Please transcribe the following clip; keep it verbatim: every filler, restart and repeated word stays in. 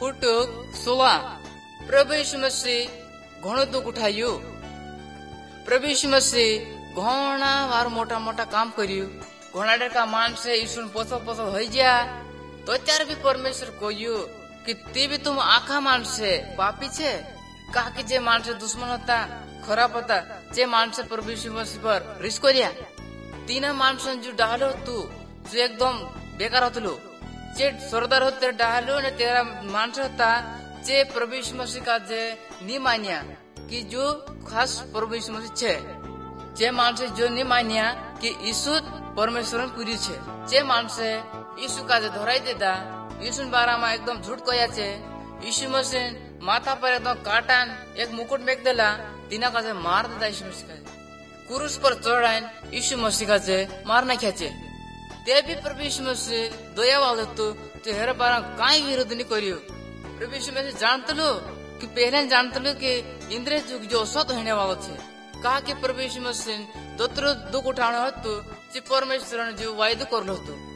फुटुक सोलह प्रभु यीशु मसीह घणो दुख उठायु। प्रभु यीशु मसीह घणा बार मोटा मोटा काम करियो। घणा का मान से यीशु पोसो पोसो हो जा तो चार भी परमेश्वर कोयु कि ती भी तुम आखा मान से पापी छे कहा कि जे मान से दुश्मन होता खराब होता जे मान से प्रभु यीशु मसीह पर रिस करिया तीना मानसन जो डालो तू जो एकदम बेकार होतलु जे सरदार होते डालो ने तेरा मानस होता जे प्रभु यीशु मसीह का जे नी मानिया कि जो खास प्रभु यीशु मसीह छे जे मानस जो नी मानिया कि यीशु परमेश्वर पूरी छे जे मानस यीशु का जे धराई देता यीशु बारा में एकदम झूठ कहया छे यीशु मसीह माथा पर एकदम काटान एक मुकुट मेक देला तीना का जे मार देता यीशु मसीह का क्रूस पर चढ़ाइन यीशु मसीह का जे मार ना खेचे ते भी प्रभु यीशु मसीह दया वाले तो ते हेरे बारा काई विरोध नहीं करियो। प्रभु यीशु मसीह जानते लो कि पहले जानते लो कि इंद्र जुग जो सत होने वाला थे कहा कि प्रभु यीशु मसीह दोतरो दुख उठाने हो तो परमेश्वर ने जो वायदो कर लो तो